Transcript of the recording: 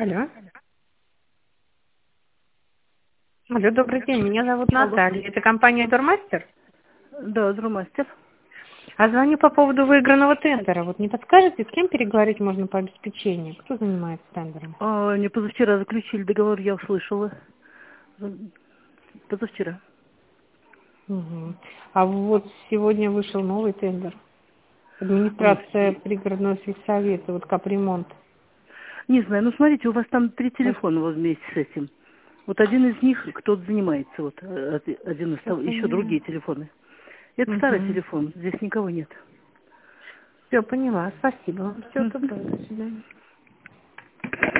Алло. Алло, добрый день. Меня зовут Алло. Наталья. Это компания Дормастер. Да, Друмастер. А звоню по поводу выигранного тендера. Вот не подскажете, с кем переговорить можно по обеспечению? Кто занимается тендером? Они позавчера заключили договор, я услышала. Позавчера. Угу. А вот сегодня вышел новый тендер. Ой, Администрация пригородного сельсовета, вот капремонт. не знаю, ну смотрите, у вас там 3 телефона вот вместе с этим. Вот один из них кто-то занимается, вот один из Все того, еще поняла. другие телефоны. Это старый Угу. телефон, здесь никого нет. Все поняла. Спасибо вам. Всего Мгм. доброго. До свидания.